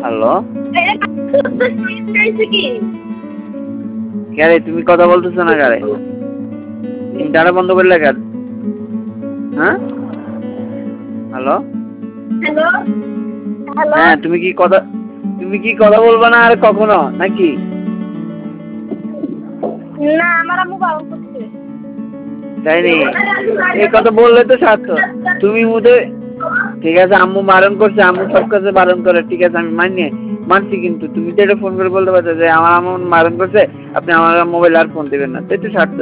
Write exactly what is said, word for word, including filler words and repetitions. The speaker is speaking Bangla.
হ্যালো কে রে তুমি কথা বলতেছো না কারে ইন্টারনেট বন্ধ করলে কেন হ্যাঁ হ্যালো হ্যালো হ্যালো হ্যাঁ তুমি কি কথা তুমি কি কথা বলবা না আর কখনো নাকি না আমার আম্মু বারণ করছে তাই নি এই কথা বললে তো সার্থক তুমি মুদে ঠিক আছে আম্মু বারণ করছে আম্মু সব কাছে বারণ করে ঠিক আছে আমি মানি মানছি কিন্তু তুমি তো এটা ফোন করে বলতে পারছো যে আমার আম্মু বারণ করছে আপনি আমার মোবাইল আর ফোন দিবেন না তো একটু স্বার্থ